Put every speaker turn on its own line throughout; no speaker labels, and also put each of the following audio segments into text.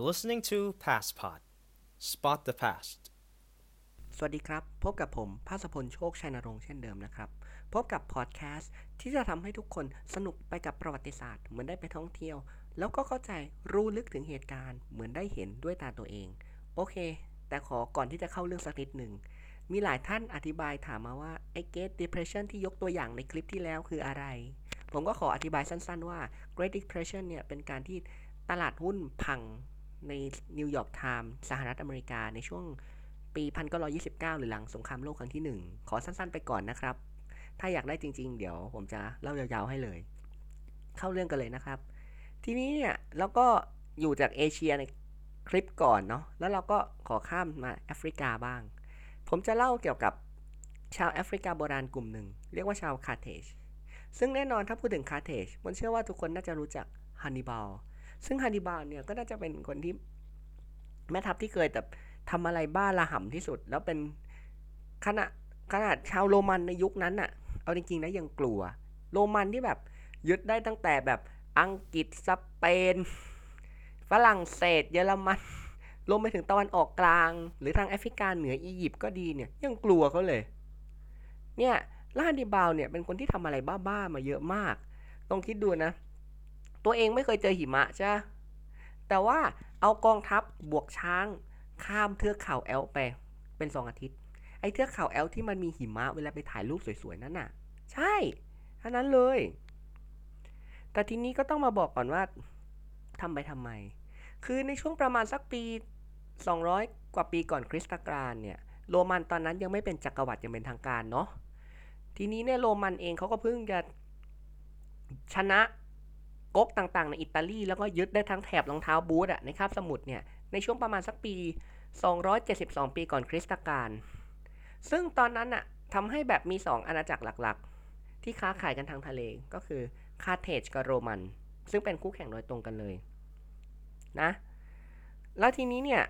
listening to PastPod. Spot the past.
สวัสดีครับพบกับผมภาสพลโชคชัยนรงค์เช่นเดิมนะครับพบกับพอดแคสต์ที่จะทำให้ทุกคนสนุกไปกับประวัติศาสตร์เหมือนได้ไปท่องเที่ยวแล้วก็เข้าใจรู้ลึกถึงเหตุการณ์เหมือนได้เห็นด้วยตาตัวเองโอเคแต่ก่อนที่จะเข้าเรื่องสักนิดหนึ่งมีหลายท่านอธิบายถามมาว่าไอ้ Great Depression ที่ยกตัวอย่างในคลิปที่แล้วคืออะไรผมก็ขออธิบายสั้นๆว่า Great Depression เนี่ยเป็นการที่ตลาดหุ้นพังในนิวยอร์กไทม์สหรัฐอเมริกาในช่วงปี1929หรือหลังสงครามโลกครั้งที่1ขอสั้นๆไปก่อนนะครับถ้าอยากได้จริงๆเดี๋ยวผมจะเล่ายาวๆให้เลยเข้าเรื่องกันเลยนะครับทีนี้เนี่ยเราก็อยู่จากเอเชียในคลิปก่อนเนาะแล้วเราก็ขอข้ามมาแอฟริกาบ้างผมจะเล่าเกี่ยวกับชาวแอฟริกาโบราณกลุ่มหนึ่งเรียกว่าชาวคาร์เทจซึ่งแน่นอนถ้าพูดถึงคาร์เทจผมเชื่อว่าทุกคนน่าจะรู้จักฮันนิบาลซึ่งฮันนิบาลเนี่ยก็น่าจะเป็นคนที่แม่ทัพที่เคยแบบทำอะไรบ้าระห่ำที่สุดแล้วเป็นขนาดขนาดชาวโรมันในยุคนั้นน่ะเอาจริงๆนะยังกลัวโรมันที่แบบยึดได้ตั้งแต่แบบอังกฤษสเปนฝรั่งเศสเยอรมันรวมไปถึงตะวันออกกลางหรือทางแอฟริกาเหนืออียิปต์ก็ดีเนี่ยยังกลัวเขาเลยเนี่ยแล้วฮันนิบาลเนี่ยเป็นคนที่ทำอะไรบ้าๆมาเยอะมากต้องคิดดูนะตัวเองไม่เคยเจอหิมะใช่แต่ว่าเอากองทัพบวกช้างข้ามเทือกเขาแอลป์ไปเป็น2 อาทิตย์ไอ้เทือกเขาแอลป์ที่มันมีหิมะเวลาไปถ่ายรูปสวยๆนั่นน่ะใช่ท่านั้นเลยแต่ทีนี้ก็ต้องมาบอกก่อนว่าทำไมคือในช่วงประมาณสักปี200กว่าปีก่อนคริสตกาลเนี่ยโรมันตอนนั้นยังไม่เป็นจักรวรรดิอย่างเป็นทางการเนาะทีนี้เนี่ยโรมันเองเขาก็เพิ่งจะชนะก๊กต่างๆในอิตาลีแล้วก็ยึดได้ทั้งแถบรองเท้าบูทในคาบสมุทรเนี่ยในช่วงประมาณสักปี272ปีก่อนคริสตกาลซึ่งตอนนั้นทำให้แบบมี2อาณาจักรหลักๆที่ค้าขายกันทางทะเลก็คือคาร์เทจกับโรมันซึ่งเป็นคู่แข่งโดยตรงกันเลยนะแล้วทีนี้เนี่ย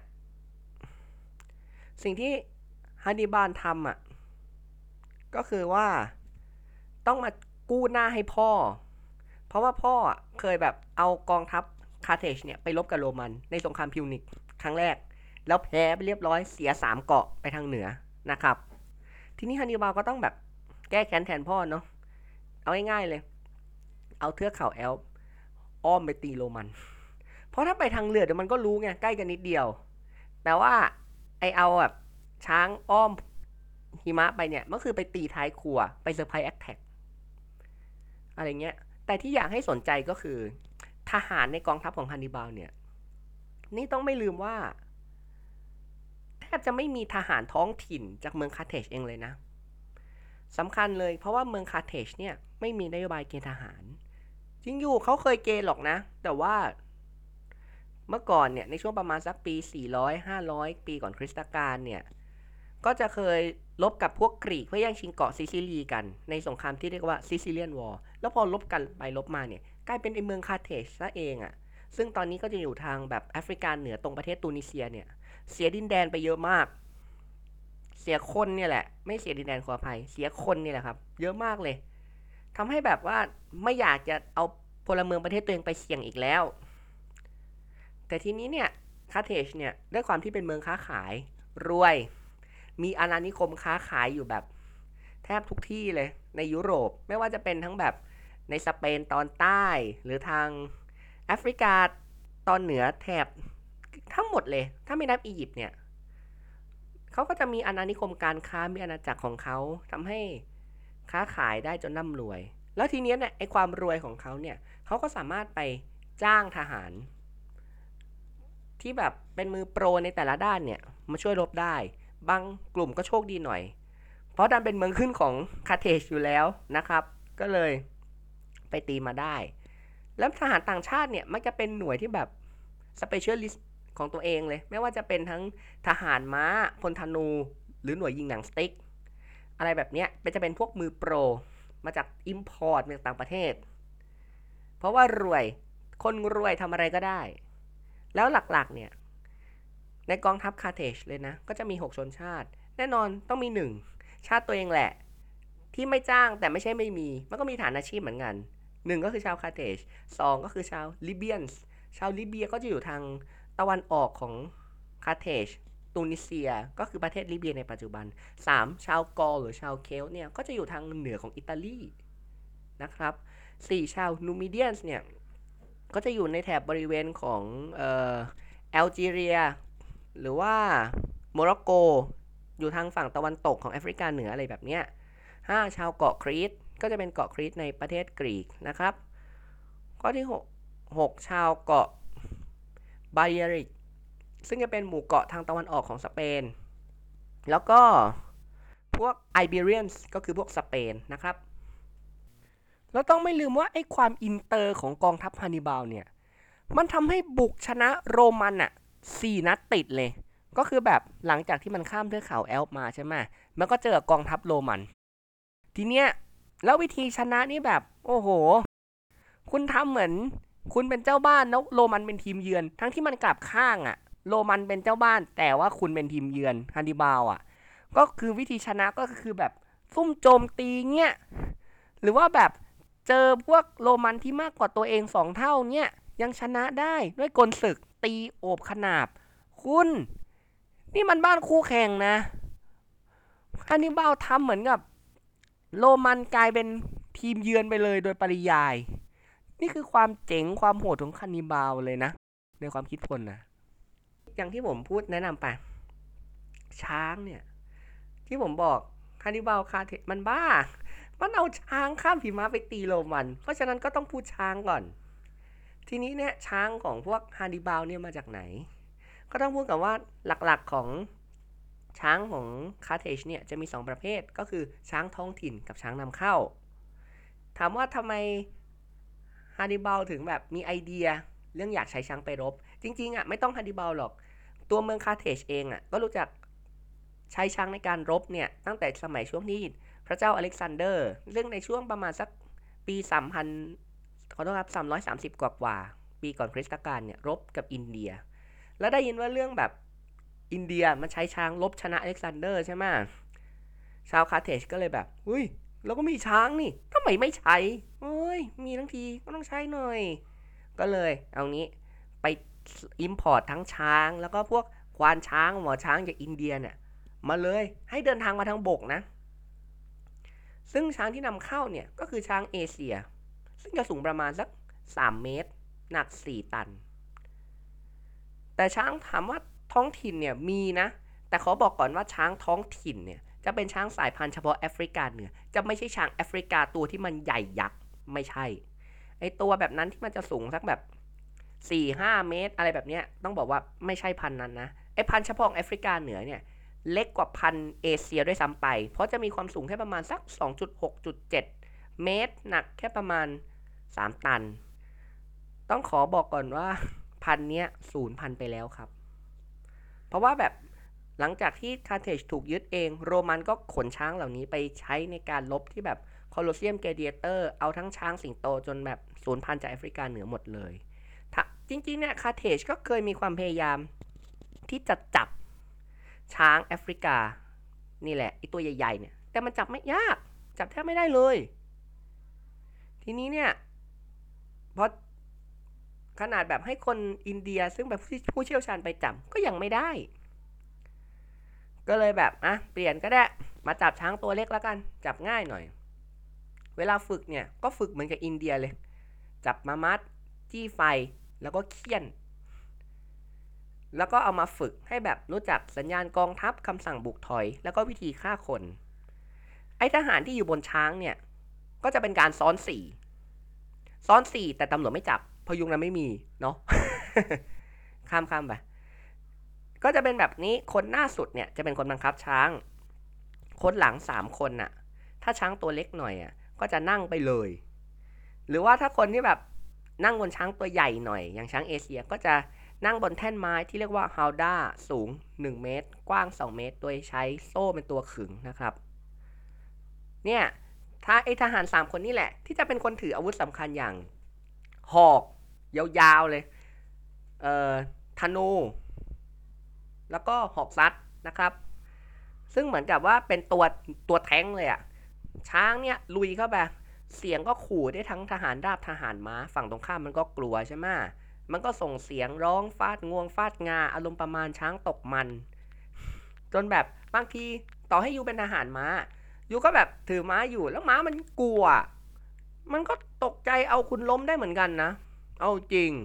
สิ่งที่ฮันนิบาลทำก็คือว่าต้องมากู้หน้าให้พ่อเพราะว่าพ่อเคยแบบเอากองทัพคาร์เทจเนี่ยไปรบกับโรมันในสงครามพิวนิกครั้งแรกแล้วแพ้ไปเรียบร้อยเสีย3 เกาะไปทางเหนือนะครับทีนี้ฮันนิบาลก็ต้องแบบแก้แค้นแทนพ่อเนาะเอาง่ายๆเลยเอาเทือกเขาแอลป์อ้อมไปตีโรมันเพราะถ้าไปทางเรือเดี๋ยวมันก็รู้ไงใกล้กันนิดเดียวแต่ว่าไอเอาแบบช้างอ้อมหิมะไปเนี่ยก็คือไปตีท้ายครัวไปเซอร์ไพรส์แอคแท็กอะไรเงี้ยแต่ที่อยากให้สนใจก็คือทหารในกองทัพของฮันนิบาลเนี่ยนี่ต้องไม่ลืมว่าแทบจะไม่มีทหารท้องถิ่นจากเมืองคาร์เทจเองเลยนะสำคัญเลยเพราะว่าเมืองคาร์เทจเนี่ยไม่มีนโยบายเกณฑ์ทหารจริงอยู่เขาเคยเกณฑ์หรอกนะแต่ว่าเมื่อก่อนเนี่ยในช่วงประมาณสักปี400-500ปีก่อนคริสตกาลเนี่ยก็จะเคยลบกับพวกกรีกเพื่อแย่งชิงเกาะซิซิลีกันในสงครามที่เรียกว่าซิซิเลียนวอร์แล้วพอลบกันไปลบมาเนี่ยกลายเป็นไอเมืองคาร์เทจซะเองซึ่งตอนนี้ก็จะอยู่ทางแบบแอฟริกาเหนือตรงประเทศตูนิเซียเนี่ยเสียดินแดนไปเยอะมากเสียคนเนี่ยแหละไม่เสียดินแดนขออภัยเสียคนนี่แหละครับเยอะมากเลยทำให้แบบว่าไม่อยากจะเอาพลเมืองประเทศตัวเองไปเสี่ยงอีกแล้วแต่ทีนี้เนี่ยคาร์เทจเนี่ยด้วยความที่เป็นเมืองค้าขายรวยมีอาณานิคมค้าขายอยู่แบบแทบทุกที่เลยในยุโรปไม่ว่าจะเป็นทั้งแบบในสเปนตอนใต้หรือทางแอฟริกาตอนเหนือแถบทั้งหมดเลยถ้าไม่นับอียิปต์เนี่ยเขาก็จะมีอาณานิคมการค้ามีอาณาจักรของเขาทำให้ค้าขายได้จนร่ำรวยแล้วทีนี้เนี่ยไอความรวยของเขาเนี่ยเขาก็สามารถไปจ้างทหารที่แบบเป็นมือโปรในแต่ละด้านเนี่ยมาช่วยรบได้บางกลุ่มก็โชคดีหน่อยเพราะดันเป็นเมืองขึ้นของคาร์เทจอยู่แล้วนะครับก็เลยไปตีมาได้แล้วทหารต่างชาติเนี่ยมักจะเป็นหน่วยที่แบบสเปเชียลิสต์ของตัวเองเลยไม่ว่าจะเป็นทั้งทหารม้าพลธนูหรือหน่วยยิงหนังสติ๊กอะไรแบบเนี้ยจะเป็นพวกมือโปรมาจากอิมพอร์ตมาจากต่างประเทศเพราะว่ารวยคนรวยทำอะไรก็ได้แล้วหลักๆเนี่ยในกองทัพคาร์เทจเลยนะก็จะมี6 ชนชาติแน่นอนต้องมี1ชาติตัวเองแหละที่ไม่จ้างแต่ไม่ใช่ไม่มีมันก็มีฐานอาชีพเหมือนกัน1ก็คือชาวคาร์เทจ2ก็คือชาวลิเบียนชาวลิเบียก็จะอยู่ทางตะวันออกของคาร์เทจตูนิเซียก็คือประเทศลิเบียในปัจจุบัน3ชาวกอลหรือชาวเคลต์เนี่ยก็จะอยู่ทางเหนือของอิตาลีนะครับ4ชาวนูมิเดียนเนี่ยก็จะอยู่ในแถบบริเวณของแอลจีเรียหรือว่าโมร็อกโกอยู่ทางฝั่งตะวันตกของแอฟริกาเหนืออะไรแบบเนี้ย5ชาวเกาะครีตก็จะเป็นเกาะครีตในประเทศกรีกนะครับข้อที่6ชาวเกาะไบเอริกซึ่งจะเป็นหมู่เกาะทางตะวันออกของสเปนแล้วก็พวกไอเบเรียนก็คือพวกสเปนนะครับแล้วต้องไม่ลืมว่าไอ้ความอินเตอร์ของกองทัพฮันนิบาลเนี่ยมันทำให้บุกชนะโรมันอ่ะ4 นัดติดเลยก็คือแบบหลังจากที่มันข้ามเทือกเขาแอลป์มาใช่ไหมมันก็เจอกองทัพโรมันทีเนี้ยแล้ววิธีชนะนี่แบบโอ้โหคุณทำเหมือนคุณเป็นเจ้าบ้านแล้วโรมันเป็นทีมเยือนทั้งที่มันกลับข้างอ่ะโรมันเป็นเจ้าบ้านแต่ว่าคุณเป็นทีมเยือนฮันนิบาลอ่ะก็คือวิธีชนะก็คือแบบซุ่มโจมตีเงี้ยหรือว่าแบบเจอพวกโรมันที่มากกว่าตัวเอง2 เท่าเนี่ยยังชนะได้ด้วยกลศึกตีโอบขนาบคุณนี่มันบ้านคู่แข่งนะฮันนิบาลทำเหมือนกับโรมันกลายเป็นทีมเยือนไปเลยโดยปริยายนี่คือความเจ๋งความโหดของฮันนิบาลเลยนะในความคิดคนนะอย่างที่ผมพูดแนะนำไปช้างเนี่ยที่ผมบอกฮันนิบาลคาเทมันบ้ามันเอาช้างข้ามหิมะไปตีโรมันเพราะฉะนั้นก็ต้องพูดช้างก่อนทีนี้เนี่ยช้างของพวกฮันนิบาลเนี่ยมาจากไหนก็ต้องพูดกับว่าหลักๆของช้างของคาร์เทจเนี่ยจะมี2 ประเภทก็คือช้างท้องถิ่นกับช้างนำเข้าถามว่าทำไมฮันนิบาลถึงแบบมีไอเดียเรื่องอยากใช้ช้างไปรบจริงๆอ่ะไม่ต้องฮันนิบาลหรอกตัวเมืองคาร์เทจเองอ่ะก็รู้จักใช้ช้างในการรบเนี่ยตั้งแต่สมัยช่วงที่พระเจ้าอเล็กซานเดอร์เรื่องในช่วงประมาณสักปี3,000ขอโทษครับ330กว่าปีก่อนคริสตกาลเนี่ยรบกับอินเดียแล้วได้ยินว่าเรื่องแบบอินเดียมันใช้ช้างรบชนะอเล็กซานเดอร์ใช่ไหมชาวคาร์เทจก็เลยแบบอุ้ยเราก็มีช้างนี่ทำไมไม่ใช้เฮ้ยมีทั้งทีก็ต้องใช้หน่อยก็เลยเอางี้ไปอิมพอร์ตทั้งช้างแล้วก็พวกควานช้างหมอช้างจากอินเดียเนี่ยมาเลยให้เดินทางมาทางบกนะซึ่งช้างที่นำเข้าเนี่ยก็คือช้างเอเชียซึ่งจะสูงประมาณสัก3 เมตรหนัก4 ตันแต่ช้างถามว่าท้องถิ่นเนี่ยมีนะแต่ขอบอกก่อนว่าช้างท้องถิ่นเนี่ยจะเป็นช้างสายพันธุ์เฉพาะแอฟริกาเหนือจะไม่ใช่ช้างแอฟริกาตัวที่มันใหญ่ยักษ์ไม่ใช่ไอตัวแบบนั้นที่มันจะสูงสักแบบ4-5 เมตรอะไรแบบเนี้ยต้องบอกว่าไม่ใช่พันธุ์นั้นนะไอพันธุ์เฉพาะแอฟริกาเหนือเนี่ยเล็กกว่าพันธุ์เอเชียด้วยซ้ำไปเพราะจะมีความสูงแค่ประมาณสัก 2.6.7 เมตรหนักแค่ประมาณ3 ตันต้องขอบอกก่อนว่าพันธุ์เนี้ยสูญพันธุ์ไปแล้วครับเพราะว่าแบบหลังจากที่คาร์เทจถูกยึดเองโรมันก็ขนช้างเหล่านี้ไปใช้ในการลบที่แบบโคลอสเซียมเกเดียเตอร์เอาทั้งช้างสิงโตจนแบบสูญพันธุ์จากแอฟริกาเหนือหมดเลยจริงๆเนี่ยคาร์เทจก็เคยมีความพยายามที่จะจับช้างแอฟริกานี่แหละไอตัวใหญ่ๆเนี่ยแต่มันจับไม่ยากจับแทบไม่ได้เลยทีนี้เนี่ยพอขนาดแบบให้คนอินเดียซึ่งแบบผู้เชี่ยวชาญไปจับก็ยังไม่ได้ก็เลยแบบเปลี่ยนก็ได้มาจับช้างตัวเล็กแล้วกันจับง่ายหน่อยเวลาฝึกเนี่ยก็ฝึกเหมือนกับอินเดียเลยจับมามัดจี้ไฟแล้วก็เคี่ยนแล้วก็เอามาฝึกให้แบบรู้จักสัญญาณกองทัพคำสั่งบุกถอยแล้วก็วิธีฆ่าคนไอ้ทหารที่อยู่บนช้างเนี่ยก็จะเป็นการซ้อน4แต่ตำรวจไม่จับเพราะยุคนั้นไม่มีเนาะ ข้ามไปก็จะเป็นแบบนี้คนหน้าสุดเนี่ยจะเป็นคนบังคับช้างคนหลัง3 คนน่ะถ้าช้างตัวเล็กหน่อยก็จะนั่งไปเลยหรือว่าถ้าคนที่แบบนั่งบนช้างตัวใหญ่หน่อยอย่างช้างเอเชียก็จะนั่งบนแท่นไม้ที่เรียกว่าฮาวด้าสูง1 เมตรกว้าง2 เมตรโดยใช้โซ่เป็นตัวขึงนะครับเนี่ยถ้าไอทหาร3 คนนี่แหละที่จะเป็นคนถืออาวุธสำคัญอย่างหอกยาวๆเลยธนูแล้วก็หอกซัดนะครับซึ่งเหมือนกับว่าเป็นตัวแท้งเลยช้างเนี่ยลุยเข้าไปเสียงก็ขู่ได้ทั้งทหารราบทหารม้าฝั่งตรงข้ามมันก็กลัวใช่ไหมมันก็ส่งเสียงร้องฟาดงวงฟาดงาอารมณ์ประมาณช้างตกมันจนแบบบางทีต่อให้ยูเป็นทหารม้ายูก็แบบถือม้าอยู่แล้วม้ามันกลัวมันก็ตกใจเอาคุณล้มได้เหมือนกันนะเอาจริง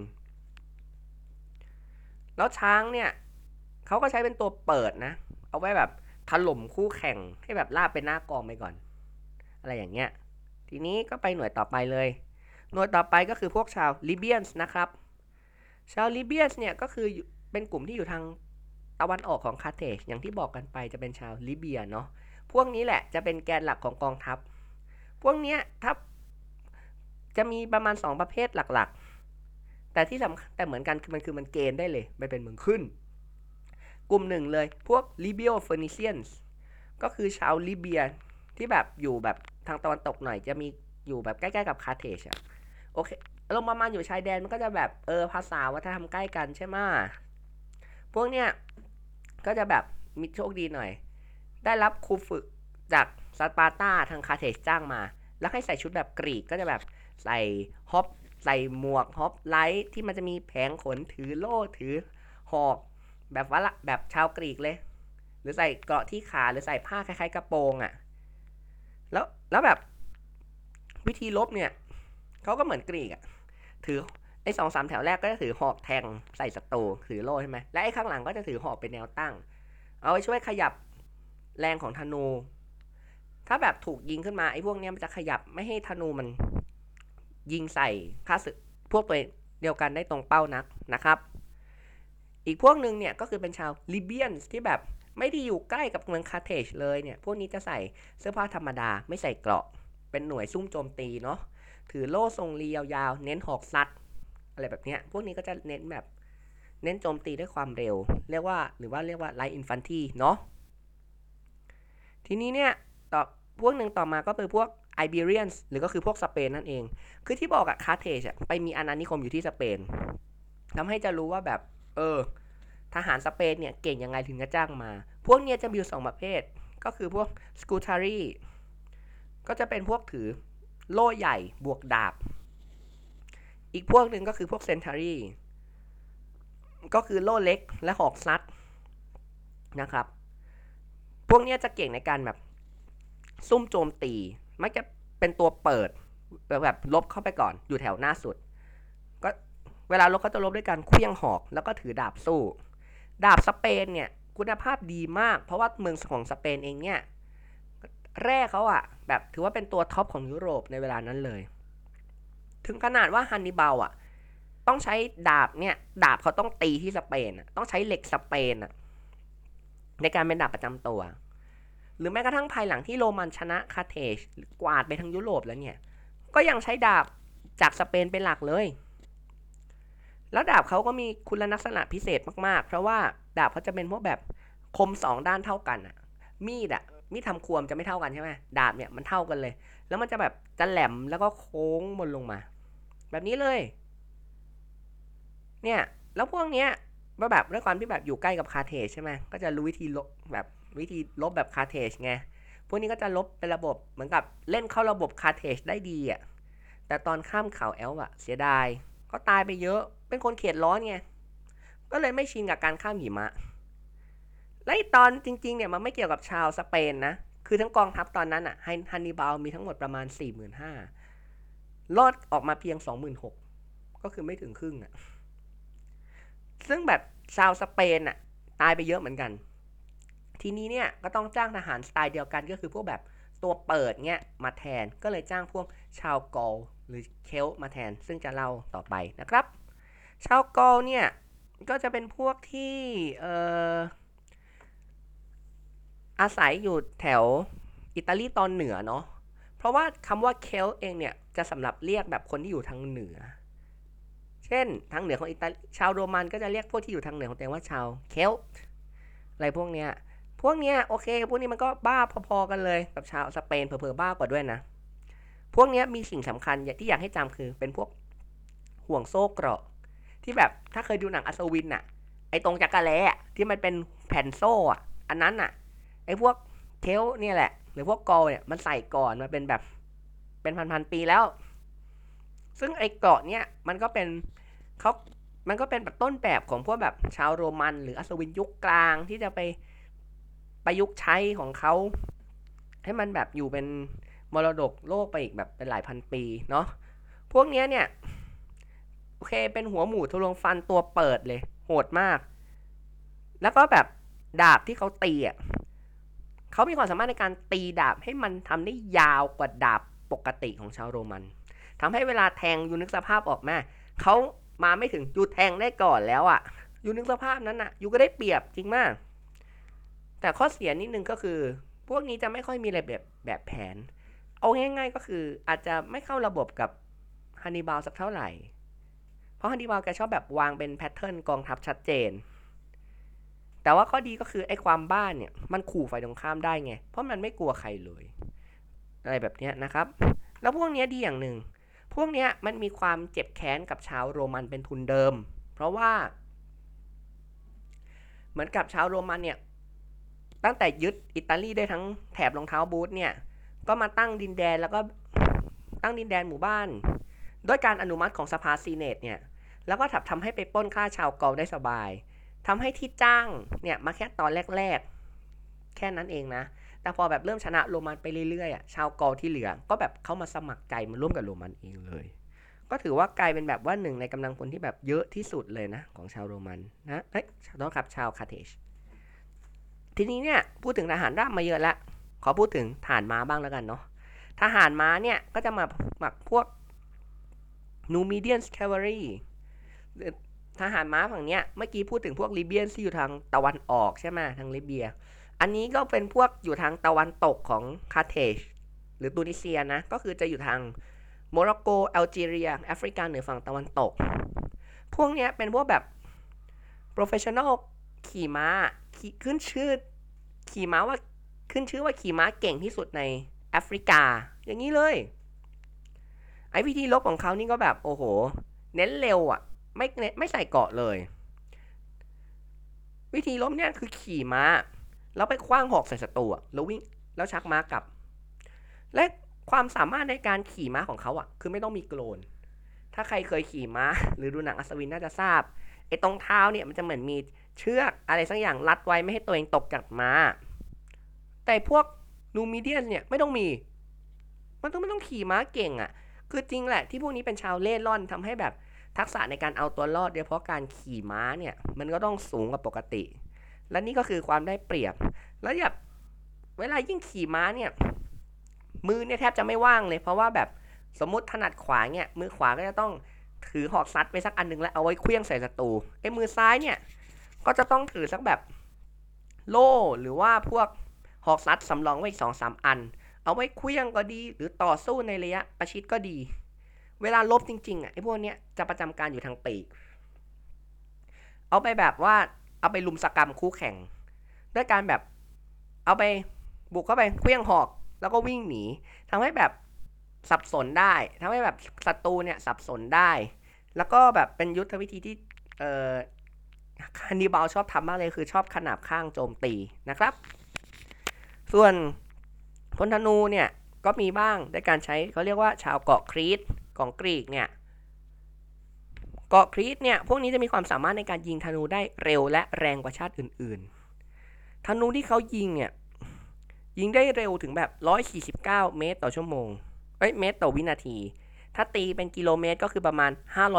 แล้วช้างเนี่ยเขาก็ใช้เป็นตัวเปิดนะเอาไว้แบบถล่มคู่แข่งให้แบบลาบเป็นหน้ากองไปก่อนอะไรอย่างเงี้ยทีนี้ก็ไปหน่วยต่อไปเลยหน่วยต่อไปก็คือพวกชาวลิเบียนส์นะครับชาวลิเบียนส์เนี่ยก็คือเป็นกลุ่มที่อยู่ทางตะวันออกของคาร์เทจอย่างที่บอกกันไปจะเป็นชาวลิเบียเนาะพวกนี้แหละจะเป็นแกนหลักของกองทัพพวกเนี้ยถ้าจะมีประมาณ2ประเภทหลักๆแต่ที่สำคัญแต่เหมือนกันคือมันเกณฑ์ได้เลยไม่เป็นเมืองขึ้นกลุ่มหนึ่งเลยพวกลิเบียเฟอร์นิเซียนส์ก็คือชาวลิเบียที่แบบอยู่แบบทางตะวันตกหน่อยจะมีอยู่แบบใกล้ๆกับคาร์เทจอะโอเคลงประมาณอยู่ชายแดนมันก็จะแบบภาษาวัฒนธรรมใกล้กันใช่ไหมพวกเนี้ยก็จะแบบมีโชคดีหน่อยได้รับครูฝึกจากสปาร์ตาทางคาร์เทจจ้างมาแล้วให้ใส่ชุดแบบกรีกก็จะแบบใส่ฮอปใส่หมวกฮอปไลท์ที่มันจะมีแผงขนถือโล่ถือหอกแบบว่าแบบชาวกรีกเลยหรือใส่เกราะที่ขาหรือใส่ผ้าคล้ายๆกระโปรงอ่ะแล้วแบบวิธีลบเนี่ยเขาก็เหมือนกรีกอ่ะถือไอ้2-3แถวแรกก็จะถือหอกแทงใส่ศัตรูถือโล่ใช่ไหมและไอ้ข้างหลังก็จะถือหอกเป็นแนวตั้งเอาไว้ช่วยขยับแรงของธนูถ้าแบบถูกยิงขึ้นมาไอ้พวกนี้มันจะขยับไม่ให้ธนูมันยิงใส่ข้าศึกพวกตัวเดียวกันได้ตรงเป้านักนะครับอีกพวกหนึ่งเนี่ยก็คือเป็นชาวลิเบียนที่แบบไม่ได้อยู่ใกล้กับเมืองคาร์เทจเลยเนี่ยพวกนี้จะใส่เสื้อผ้าธรรมดาไม่ใส่เกราะเป็นหน่วยซุ่มโจมตีเนาะถือโล่ทรงรียาวๆเน้นหอกซัดอะไรแบบเนี้ยพวกนี้ก็จะเน้นแบบเน้นโจมตีด้วยความเร็วเรียกว่าไลท์อินฟันทรีเนาะทีนี้เนี่ยต่อพวกหนึ่งต่อมาก็เป็นพวกไอเบเรียนหรือก็คือพวกสเปนนั่นเองคือที่บอกอะคาร์เทจไปมีอาณานิคมอยู่ที่สเปนทำให้จะรู้ว่าแบบทหารสเปนเนี่ยเก่งยังไงถึงจะจ้างมาพวกเนี้ยจะมีอยู่2ประเภทก็คือพวกสกูตารีก็จะเป็นพวกถือโล่ใหญ่บวกดาบอีกพวกหนึ่งก็คือพวกเซนทารีก็คือโล่เล็กและหอกซัดนะครับพวกนี้จะเก่งในการแบบซุ่มโจมตีมักจะเป็นตัวเปิดแบบลบเข้าไปก่อนอยู่แถวหน้าสุดก็เวลาลบเขาจะลบด้วยการเคลื่องหอกแล้วก็ถือดาบสู้ดาบสเปนเนี่ยคุณภาพดีมากเพราะว่าเมืองของสเปนเองเนี่ยแร่เขาอะแบบถือว่าเป็นตัวท็อปของยุโรปในเวลานั้นเลยถึงขนาดว่าฮันนิบาลอะต้องใช้ดาบเนี่ยดาบเขาต้องตีที่สเปนอะต้องใช้เหล็กสเปนอะในการเป็นดาบประจำตัวหรือแม้กระทั่งภายหลังที่โรมันชนะคาร์เทจกวาดไปทั้งยุโรปแล้วเนี่ยก็ยังใช้ดาบจากสเปนเป็นหลักเลยแล้วดาบเขาก็มีคุณลักษณะพิเศษมากๆเพราะว่าดาบเขาจะเป็นพวกแบบคม2ด้านเท่ากันอะมีดทำครัวจะไม่เท่ากันใช่ไหมดาบเนี่ยมันเท่ากันเลยแล้วมันจะแบบจะแหลมแล้วก็โค้งบนลงมาแบบนี้เลยเนี่ยแล้วพวกเนี้ยแบบด้วยความที่แบบอยู่ใกล้กับคาร์เทจใช่ไหมก็จะรู้วิธีลบแบบคาร์เทจไงพวกนี้ก็จะลบเป็นระบบเหมือนกับเล่นเข้าระบบคาร์เทจได้ดีอ่ะแต่ตอนข้ามเขาแอลป์อะเสียดายก็ตายไปเยอะเป็นคนเขตร้อนไงก็เลยไม่ชินกับการข้ามหิมะและตอนจริงๆเนี่ยมันไม่เกี่ยวกับชาวสเปนนะคือทั้งกองทัพตอนนั้นอ่ะฮันนิบาลมีทั้งหมดประมาณ 45,000 รอดออกมาเพียง 26,000 ก็คือไม่ถึงครึ่งอ่ะซึ่งแบบชาวสเปนอ่ะตายไปเยอะเหมือนกันทีนี้เนี่ยก็ต้องจ้างทหารสไตล์เดียวกันก็คือพวกแบบตัวเปิดเนี่ยมาแทนก็เลยจ้างพวกชาวกอลหรือเคลมาแทนซึ่งจะเล่าต่อไปนะครับชาวกอลเนี่ยก็จะเป็นพวกที่อาศัยอยู่แถวอิตาลีตอนเหนือเนาะเพราะว่าคำว่าเคลเองเนี่ยจะสำหรับเรียกแบบคนที่อยู่ทางเหนือเช่นทางเหนือของอิตาลีชาวโรมันก็จะเรียกพวกที่อยู่ทางเหนือของตัวเองว่าชาวเคลอะไรพวกเนี้ยโอเคพวกนี้มันก็บ้าพอๆกันเลยกับชาวสเปนเผลอๆบ้ากว่าด้วยนะพวกนี้มีสิ่งสำคัญที่อยากให้จำคือเป็นพวกห่วงโซ่เกราะที่แบบถ้าเคยดูหนังอัศวินน่ะไอตรงจักรแล้ที่มันเป็นแผ่นโซ่อะอันนั้นน่ะไอพวกเคลเนี่ยแหละหรือพวกกอลเนี่ยมันใส่ก่อนมาเป็นแบบเป็นพันๆปีแล้วซึ่งไอเกราะเนี่ยมันก็เป็นเขามันก็เป็นแบบต้นแบบของพวกแบบชาวโรมันหรืออัศวินยุคกลางที่จะไปประยุกต์ใช้ของเขาให้มันแบบอยู่เป็นมรดกโลกไปอีกแบบเป็นหลายพันปีเนาะพวกเนี้ยเนี่ยโอเคเป็นหัวหมูทะลวงฟันตัวเปิดเลยโหดมากแล้วก็แบบดาบที่เขาตีอ่ะเขามีความสามารถในการตีดาบให้มันทำได้ยาวกว่าดาบปกติของชาวโรมันทำให้เวลาแทงยูนึกสภาพออกมาเขามาไม่ถึงยูแทงได้ก่อนแล้วอ่ะยูนึกสภาพนั้นอ่ะยูก็ได้เปรียบจริงมากแต่ข้อเสียนิดนึงก็คือพวกนี้จะไม่ค่อยมีอะไรแบบแผนเอาง่ายๆก็คืออาจจะไม่เข้าระบบกับฮันนิบาลสักเท่าไหร่เพราะฮันนิบาลแกชอบแบบวางเป็นแพทเทิร์นกองทัพชัดเจนแต่ว่าข้อดีก็คือไอ้ความบ้าเนี่ยมันขู่ฝ่ายตรงข้ามได้ไงเพราะมันไม่กลัวใครเลยอะไรแบบนี้นะครับแล้วพวกนี้ดีอย่างหนึ่งพวกนี้มันมีความเจ็บแค้นกับชาวโรมันเป็นทุนเดิมเพราะว่าเหมือนกับชาวโรมันเนี่ยตั้งแต่ยึดอิตาลีได้ทั้งแถบรองเท้าบูทเนี่ยก็มาตั้งดินแดนแล้วก็ตั้งดินแดนหมู่บ้านด้วยการอนุมัติของสภาซีเนตเนี่ยแล้วก็ทำให้ไปปล้นฆ่าชาวกอลได้สบายทำให้ที่จ้างเนี่ยมาแค่ตอนแรกๆแค่นั้นเองนะแต่พอแบบเริ่มชนะโรมันไปเรื่อยๆชาวกอลที่เหลือก็แบบเข้ามาสมัครใจมาร่วมกับโรมันเองเลยก็ถือว่ากลายเป็นแบบว่าหนึ่งในกำลังพลที่แบบเยอะที่สุดเลยนะของชาวโรมันนะต้องครับชาวคาร์เทจทีนี้เนี่ยพูดถึงทหารราบมาเยอะละขอพูดถึงทหารม้าบ้างแล้วกันเนาะทหารม้าเนี่ยก็จะมาพวก Numidian Cavalry ทหารม้าฝั่งเนี้ยเมื่อกี้พูดถึงพวกลิเบียนที่อยู่ทางตะวันออกใช่ไหมทางลิเบียอันนี้ก็เป็นพวกอยู่ทางตะวันตกของคาร์เทจหรือตูนิเซียนะก็คือจะอยู่ทางโมร็อกโกแอลจีเรียแอฟริกาเหนือฝั่งตะวันตกพวกเนี้ยเป็นพวกแบบ professional ขี่ม้าขึ้นชื่อขี่ม้าว่าขึ้นชื่อว่าขี่ม้าเก่งที่สุดในแอฟริกาอย่างนี้เลยไอวิธีลบของเขานี่ก็แบบโอ้โหเน้นเร็วอ่ะไม่ใส่เกาะเลยวิธีลบเนี่ยคือขี่ม้าแล้วไปคว้างหอกใส่ศัตรูแล้ววิ่งแล้วชักม้ากลับและความสามารถในการขี่ม้าของเขาอ่ะคือไม่ต้องมีโกลนถ้าใครเคยขี่ม้าหรือดูหนังอัศวินน่าจะทราบไอ้ตรงเท้าเนี่ยมันจะเหมือนมีเชือกอะไรสักอย่างรัดไว้ไม่ให้ตัวเองตกจากม้าแต่พวกนูมิเดียนเนี่ยไม่ต้องมีมันไม่ต้องขี่ม้าเก่งอ่ะคือจริงแหละที่พวกนี้เป็นชาวเล่ร่อนทำให้แบบทักษะในการเอาตัวรอดโดยเฉพาะการขี่ม้าเนี่ยมันก็ต้องสูงกว่าปกติและนี่ก็คือความได้เปรียบแล้วแบบเวลายิ่งขี่ม้าเนี่ยมือเนี่ยแทบจะไม่ว่างเลยเพราะว่าแบบสมมติถนัดขวาเนี่ยมือขวาก็จะต้องถือหอกซัดไปสักอันนึงแล้วเอาไว้เคลื่องใส่ศัตรูไอ้มือซ้ายเนี่ยก็จะต้องถือสักแบบโล่หรือว่าพวกหอกซัดสำรองไว้อีก 2-3 อันเอาไว้เคลื่องก็ดีหรือต่อสู้ในระยะประชิดก็ดีเวลาลบจริงๆไอ้พวกเนี้ยจะประจำการอยู่ทางปีกเอาไปแบบว่าเอาไปลุมสกรรมคู่แข่งด้วยการแบบเอาไปบุกเข้าไปเคลื่องหอกแล้วก็วิ่งหนีทำให้แบบสับสนได้ทำให้แบบศัตรูเนี่ยสับสนได้แล้วก็แบบเป็นยุทธวิธีที่ฮันนิบาลชอบทำมากเลยคือชอบขนาบข้างโจมตีนะครับส่วนพลธนูเนี่ยก็มีบ้างด้วยการใช้เขาเรียกว่าชาวเกาะครีตของกรีกเนี่ยเกาะครีตเนี่ยพวกนี้จะมีความสามารถในการยิงธนูได้เร็วและแรงกว่าชาติอื่นๆธนูที่เขายิงเนี่ยยิงได้เร็วถึงแบบ149เมตรต่อชั่วโมงเมตรต่อวินาทีถ้าตีเป็นกิโลเมตรก็คือประมาณ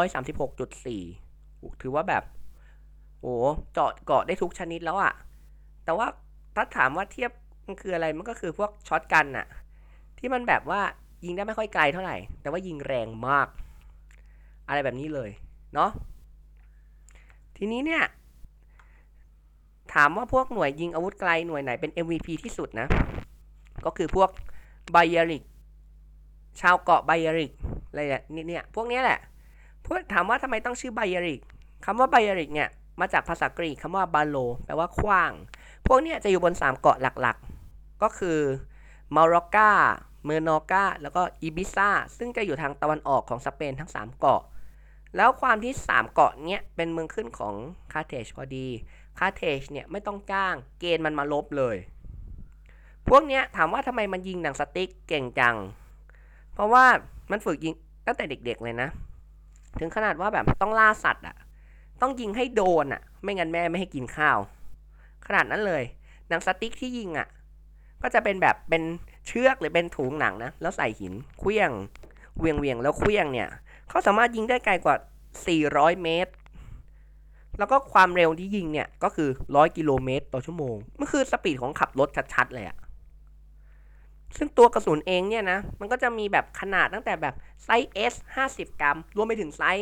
536.4 ถือว่าแบบโอ้เจาะเกาะได้ทุกชนิดแล้วอะแต่ว่าถ้าถามว่าเทียบมันคืออะไรมันก็คือพวกช็อตกันอะที่มันแบบว่ายิงได้ไม่ค่อยไกลเท่าไหร่แต่ว่ายิงแรงมากอะไรแบบนี้เลยเนาะทีนี้เนี่ยถามว่าพวกหน่วยยิงอาวุธไกลหน่วยไหนเป็น MVP ที่สุดนะก็คือพวกไบเอริกชาวเกาะไบเอริกอะไรเนี่ยพวกนี้แหละพวกถามว่าทำไมต้องชื่อไบเอริกคำว่าไบเอริกเนี่ยมาจากภาษากรีกคำว่าบาโลแปลว่าขว้างพวกนี้จะอยู่บน3เกาะหลักๆก็คือมาร็อกกาเมอร์นอกาแล้วก็อิบิซาซึ่งจะอยู่ทางตะวันออกของสเปนทั้ง3เกาะแล้วความที่3เกาะเนี้ยเป็นเมืองขึ้นของคาร์เทจพอดีคาร์เทจเนี่ยไม่ต้องจ้างเกณฑ์มันมาลบเลยพวกเนี้ยถามว่าทำไมมันยิงหนังสติ๊กเก่งจังเพราะว่ามันฝึกยิงตั้งแต่เด็กๆเลยนะถึงขนาดว่าแบบต้องล่าสัตว์ต้องยิงให้โดนอ่ะไม่งั้นแม่ไม่ให้กินข้าวขนาดนั้นเลยหนังสติ๊กที่ยิงอ่ะก็จะเป็นแบบเป็นเชือกหรือเป็นถุงหนังนะแล้วใส่หินเคลี้ยงเวียงแล้วเคลี้ยงเนี่ยเขาสามารถยิงได้ไกลกว่า400 เมตรแล้วก็ความเร็วที่ยิงเนี่ยก็คือ100 กิโลเมตรต่อชั่วโมงมันคือสปีดของขับรถชัดๆเลยอะซึ่งตัวกระสุนเองเนี่ยนะมันก็จะมีแบบขนาดตั้งแต่แบบไซส์ S 50 กรัมรวมไปถึงไซส์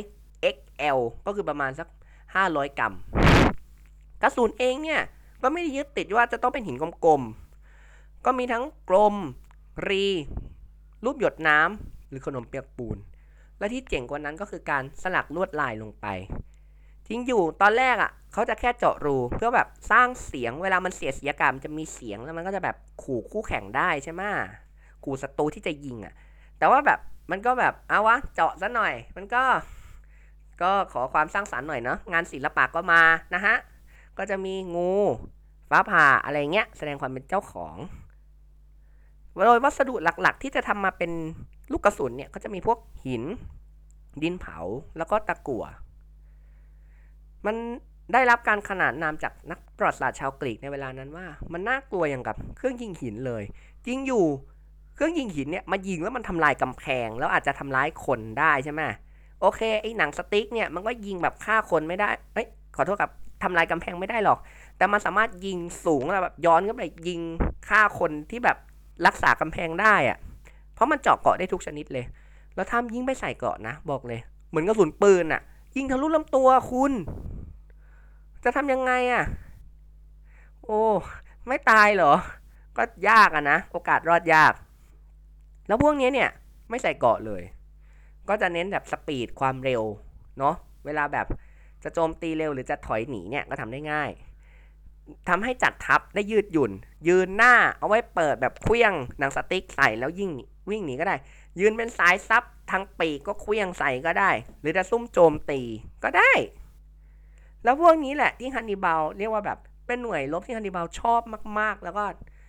XL ก็คือประมาณสัก500 กรัมกระสุนเองเนี่ยก็ไม่ได้ยึดติดว่าจะต้องเป็นหินกลมๆก็มีทั้งกลมรีรูปหยดน้ำหรือขนมเปียกปูนและที่เจ๋งกว่านั้นก็คือการสลักลวดลายลงไปทิ้งอยู่ตอนแรกอ่ะเขาจะแค่เจาะรูเพื่อแบบสร้างเสียงเวลามันเสียอากาศมันจะมีเสียงแล้วมันก็จะแบบขู่คู่แข่งได้ใช่ไหมขู่ศัตรูที่จะยิงอ่ะแต่ว่าแบบมันก็แบบเอาวะเจาะซะหน่อยมันก็ขอความสร้างสรรค์หน่อยเนาะงานศิลปะก็มานะฮะก็จะมีงูฟ้าผ่าอะไรเงี้ยแสดงความเป็นเจ้าของโดยวัสดุหลักๆที่จะทำมาเป็นลูกกระสุนเนี่ยก็จะมีพวกหินดินเผาแล้วก็ตะกั่วมันได้รับการขนานนามจากนักประวัติศาสตร์ชาวกรีกในเวลานั้นว่ามันน่ากลัวอย่างกับเครื่องยิงหินเลยจริงอยู่เครื่องยิงหินเนี่ยมายิงแล้วมันทำลายกำแพงแล้วอาจจะทำร้ายคนได้ใช่ไหมโอเคไอ้หนังสติ๊กเนี่ยมันก็ยิงแบบฆ่าคนไม่ได้ขอโทษครับทำลายกำแพงไม่ได้หรอกแต่มันสามารถยิงสูงแล้วแบบย้อนขึ้นไปยิงฆ่าคนที่แบบรักษากำแพงได้อะเพราะมันเจาะเกาะได้ทุกชนิดเลยแล้วถ้ายิงไม่ใส่เกาะนะบอกเลยเหมือนกระสุนปืนอะยิงทะลุลำตัวคุณจะทำยังไงอะโอ้ไม่ตายเหรอก็ยากอะนะโอกาสรอดยากแล้วพวกนี้เนี่ยไม่ใส่เกาะเลยก็จะเน้นแบบสปีดความเร็วเนาะเวลาแบบจะโจมตีเร็วหรือจะถอยหนีเนี่ยก็ทำได้ง่ายทำให้จัดทัพได้ยืดหยุ่นยืนหน้าเอาไว้เปิดแบบเคลี้ยงหนังสติ๊กใส่แล้ววิ่งหนีก็ได้ยืนเป็นสายซับทางปีกก็เคลี้ยงใส่ก็ได้หรือจะซุ่มโจมตีก็ได้แล้วพวกนี้แหละที่ฮันนิบาลเรียกว่าแบบเป็นหน่วยรบที่ฮันนิบาลชอบมากๆแล้วก็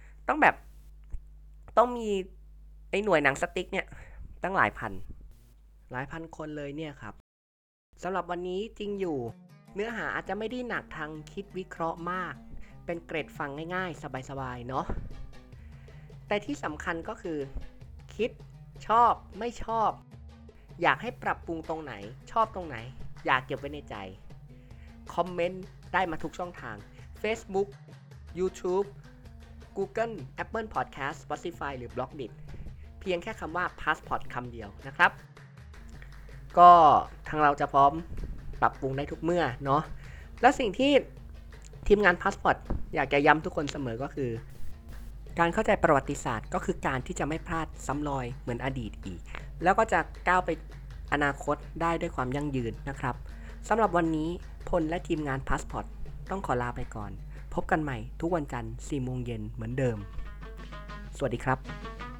ต้องมีไอ้หน่วยหนังสติ๊กเนี่ยตั้งหลายพันคนเลยเนี่ยครับสำหรับวันนี้จริงอยู่เนื้อหาอาจจะไม่ได้หนักทางคิดวิเคราะห์มากเป็นเกรดฟังง่ายๆสบายๆเนาะแต่ที่สำคัญก็คือคิดชอบไม่ชอบอยากให้ปรับปรุงตรงไหนชอบตรงไหนอยากเก็บไว้ในใจคอมเมนต์ได้มาทุกช่องทาง Facebook YouTube Google Apple Podcast Spotify หรือ Blogdit เพียงแค่คำว่า Passport คำเดียวนะครับก็ทางเราจะพร้อมปรับปรุงได้ทุกเมื่อเนาะและสิ่งที่ทีมงาน Passport อยากจะย้ำทุกคนเสมอก็คือการเข้าใจประวัติศาสตร์ก็คือการที่จะไม่พลาดซ้ำรอยเหมือนอดีตอีกแล้วก็จะก้าวไปอนาคตได้ด้วยความยั่งยืนนะครับสำหรับวันนี้พลและทีมงาน Passport ต้องขอลาไปก่อนพบกันใหม่ทุกวันจันทร์ 4 โมงเย็นเหมือนเดิมสวัสดีครับ